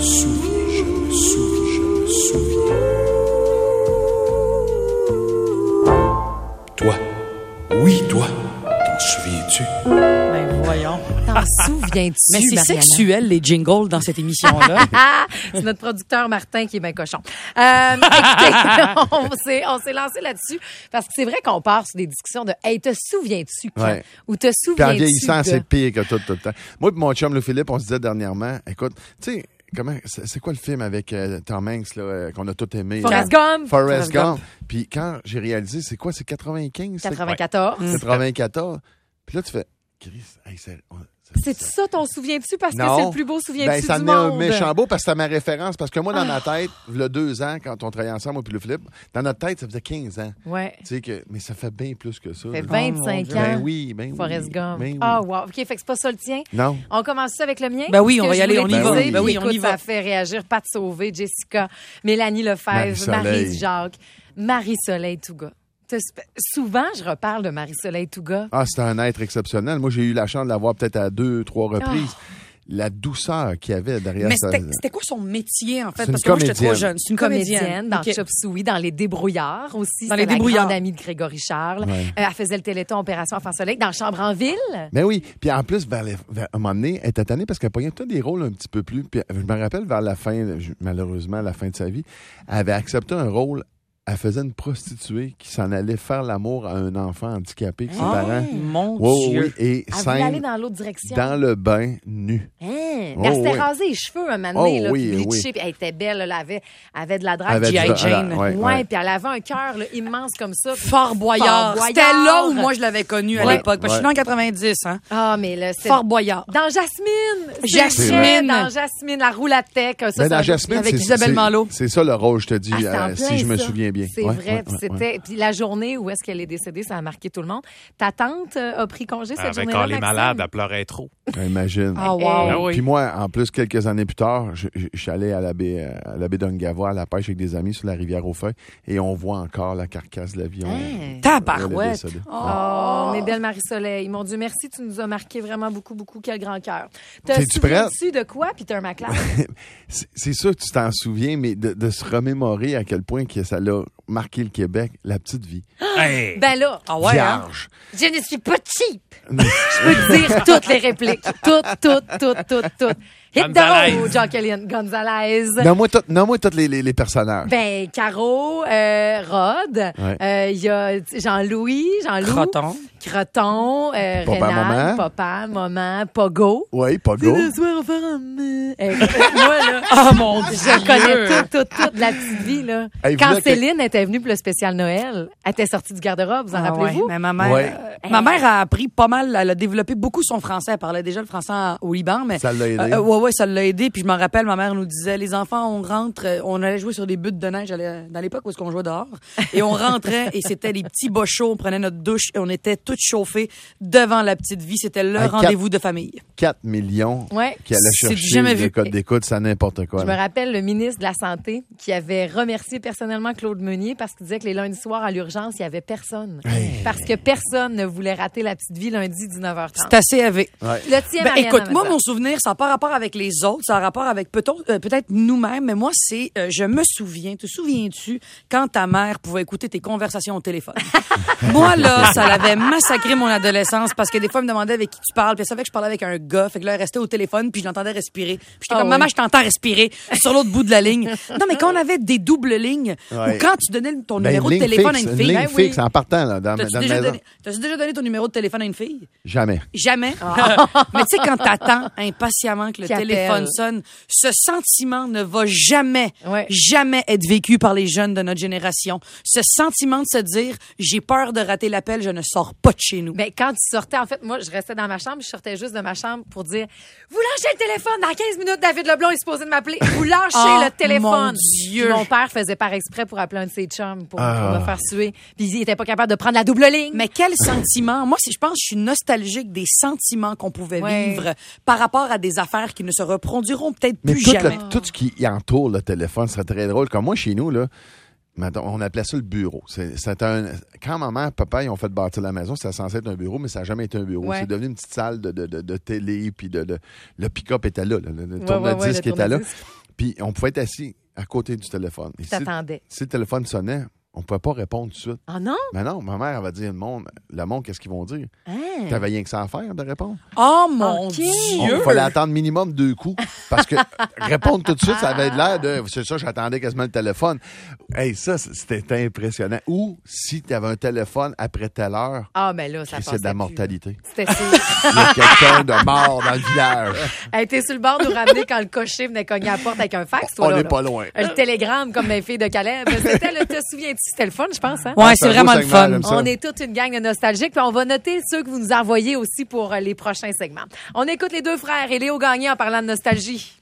Toi. Oui, toi. T'en souviens-tu? Ben voyons. T'en souviens-tu, Mais c'est Mariana? sexuel, les jingles dans cette émission-là. C'est notre producteur Martin qui est bien cochon. Écoutez, on s'est lancé là-dessus parce que c'est vrai qu'on part sur des discussions de « Hey, te souviens-tu quand? Ouais. Ou te Puis en souviens-tu vieillissant, de... c'est pire que tout le temps. Moi et mon chum, le Philippe, on se disait dernièrement, écoute, tu sais, c'est quoi le film avec Tom Hanks là, qu'on a tous aimé? Forrest Gump. Forrest Gump. Puis quand j'ai réalisé, c'est quoi? C'est 95? 94. 94. Puis là, tu fais, Chris, hey, C'est ça ton souviens-tu parce que Non. c'est le plus beau souviens-tu ça du venait un monde? méchant beau parce que c'était ma référence. Parce que moi, dans ma tête, il y a 2 ans, quand on travaillait ensemble, moi puis le Philippe, dans notre tête, ça faisait 15 ans. Ouais. Tu sais que, mais ça fait bien plus que ça. Ça fait là. 25 ans. Ben oui, ben oui. Forrest Gump. Ben oui. Ah, wow. OK, fait que c'est pas ça le tien. Non. On commence ça avec le mien? Ben oui, Ce on que va y je aller, voulais on y va. teaser, Ben oui, puis on y écoute, va. ça fait réagir Pat Sauvé, Jessica, Mélanie Lefebvre, Marie-Soleil. Marie-Jacques, Marie-Soleil Touga. Souvent, je reparle de Marie-Soleil Touga. Ah, c'est un être exceptionnel. Moi, j'ai eu la chance de la voir peut-être à 2-3 reprises. La douceur qu'il y avait derrière Mais ça. c'était quoi son métier, en fait? C'est Parce une que moi, j'étais trop comédienne. jeune. C'est une Comédienne dans OK. Chop Suey, dans Les Débrouillards aussi. Dans C'était Les Débrouillards. la grande amie de Grégory Charles. Ouais. Elle faisait le Téléthon Opération Enfant Soleil dans Chambre en Ville. Mais oui. Puis en plus, vers un moment donné, elle était tannée parce qu'elle pognait tous des rôles un petit peu plus. Puis je me rappelle vers la fin, malheureusement, à la fin de sa vie, elle avait accepté un rôle. Elle faisait une prostituée qui s'en allait faire l'amour à un enfant handicapé que ses parents. Mon Oui, Dieu. oui. Et Elle voulait aller scène dans l'autre direction. dans le bain nu. Hein? Oh, Elle s'était oui. rasé les cheveux un moment donné, Oh, là, oui, puis bleachée, oui. puis elle était belle, là, elle avait de la Elle drague. avait G.I. du- Jane. ouais. Puis elle avait un cœur là, immense comme ça. puis Fort Boyard. Fort C'était là où moi, je l'avais connu à Ouais. l'époque. Parce que je suis née en 90, hein. Ah, mais là, c'est... Fort Boyard. Dans Jasmine! C'est Jasmine. vrai, dans Jasmine, la roulade tech. Ça, Ben, ça- dans Jasmine, avec c'est- Isabelle c'est- Malo. C'est ça le rôle, je te dis, Ah, c'est en si plein, je me ça. souviens bien. C'est Ouais, vrai. ouais, Puis ouais, c'était... ouais. Puis la journée où est-ce qu'elle est décédée, ça a marqué tout le monde. Ta tante a pris congé cette Avec journée-là, quand les Maxime? malades, elle pleurait trop. Imagine. Ah, wow. Eh, Ah oui. Puis moi, en plus, quelques années plus tard, je suis allé à la baie d'Ungava, à la pêche avec des amis sur la rivière aux Feuilles, et on voit encore la carcasse de l'avion. Hein? Tabarouette. Oh, mes belles Marie-Soleil. Mon Dieu, merci, tu nous as marqué vraiment beaucoup, beaucoup. Quel grand cœur. T'es-tu prête? Souviens-tu de quoi, Peter McLeod? C'est sûr que tu t'en souviens, mais de se remémorer à quel point que ça l'a marqué le Québec, la petite vie. Hey! Ben là, Ah ouais, hein? Vierge. je ne suis pas cheap. Je peux te dire toutes les répliques. Toutes. Hit the Gonzalez. road, Jacqueline Gonzalez. Nomme-moi tous les personnages. Ben, Caro, Rod, Ouais. il y a Jean-Louis, Croton. Croton, Papa, Rénal, maman. Papa, maman, Pogo. Oui, pas de go. Le soir, on va faire moi, là, Oh mon Dieu. je connais toute la petite vie, là. Hey, Quand voilà que- Céline était venue pour le spécial Noël, elle était sortie du garde-robe, vous en Ah rappelez-vous? ouais, mais ma mère, Ouais. ma mère a appris pas mal, elle a développé beaucoup son français. Elle parlait déjà le français au Liban, mais Ça l'a aidé. ouais, ça l'a aidé. Puis je m'en rappelle, ma mère nous disait, les enfants, on rentre, on allait jouer sur des buttes de neige dans l'époque où est-ce qu'on jouait dehors, et on rentrait et c'était les petits bas chauds, on prenait notre douche et on était toutes chauffés devant la petite vie. C'était le Hey, rendez-vous de famille. 4 millions Ouais. qui allaient C'est du chercher jamais le vu. code d'écoute, ça n'importe quoi. Je me là. rappelle le ministre de la Santé qui avait remercié personnellement Claude Meunier parce qu'il disait que les lundis soirs à l'urgence, il n'y avait personne. Parce que personne ne voulait rater la petite vie lundi 19h30. C'est assez élevé. Ouais. Le tien, Ben, Marianne, écoute, moi, maintenant. mon souvenir, ça n'a pas rapport avec les autres, ça a rapport avec peut-être nous-mêmes, mais moi, c'est, je me souviens, te souviens-tu, quand ta mère pouvait écouter tes conversations au téléphone? Moi, là, ça l'avait massacré mon adolescence parce que des fois, elle me demandait avec qui tu parles, puis elle savait que je parlais avec un gars, fait que là, elle restait au téléphone, puis je l'entendais respirer. Puis j'étais Ah comme, oui. maman, je t'entends respirer sur l'autre bout de la ligne. Non, mais quand on avait des doubles lignes, Ouais. ou quand tu donnais ton Ben, numéro de ligne téléphone fixe, à une une fille, ligne ben oui. fixe en partant là, dans T'as-tu la déjà, maison. déjà donné ton numéro de téléphone à une fille? Jamais. Jamais. Mais tu sais, quand t'attends impatiemment que le Qui téléphone appelle. sonne, ce sentiment ne va jamais, Ouais. jamais être vécu par les jeunes de notre génération. Ce sentiment de se dire, j'ai peur de rater l'appel, je ne sors pas de chez nous. Ben, quand tu sortais, en fait, moi, je restais dans ma chambre, je sortais juste de ma chambre pour dire vous lâchez le téléphone, dans 15 minutes, David Leblond est supposé de m'appeler. Vous lâchez Oh, le téléphone. mon Dieu. Puis mon père faisait par exprès pour appeler un de ses chums pour me faire suer. Puis il était pas capable de prendre la double ligne. Mais quel sentiment! Moi, je pense que je suis nostalgique des sentiments qu'on pouvait Ouais. vivre par rapport à des affaires qui ne se reproduiront peut-être Mais plus tout, jamais. tout ce qui entoure le téléphone serait très drôle. Comme moi, chez nous, là, on appelait ça le bureau. Quand maman et papa ils ont fait bâtir la maison, c'était censé être un bureau, mais ça n'a jamais été un bureau. Ouais. C'est devenu une petite salle de télé, puis le pick-up était là, le Ouais, tourne-disque le était là. tourne-disque. Puis on pouvait être assis à côté du téléphone. Et T'attendais. si le téléphone sonnait, on ne pouvait pas répondre tout de suite. Ah non? Mais non, ma mère, elle va dire, le monde, qu'est-ce qu'ils vont dire? T'avais rien que ça à faire de répondre. Oh mon OK. Dieu! Il fallait attendre minimum 2 coups. Parce que répondre tout de suite, ça avait l'air de... C'est ça, j'attendais quasiment le téléphone. Hey, ça, c'était impressionnant. Ou si tu avais un téléphone après telle heure, Ah, mais là, ça passait c'est de la plus, mortalité. là. C'était sûr. Il y a quelqu'un de mort dans le village. Elle était sur le bord de nous ramener quand le cocher venait cogner à la porte avec un fax, toi, On là, n'est là. pas loin. Le télégramme, comme les filles de Caleb. C'était, là, te souviens-tu? C'était le fun, je pense, hein? Ouais, c'est c'est un vraiment beau le segment, fun. j'aime ça. On est toute une gang de nostalgiques, puis on va noter ceux que vous nous envoyez aussi pour les prochains segments. On écoute les deux frères et Léo Gagné en parlant de nostalgie.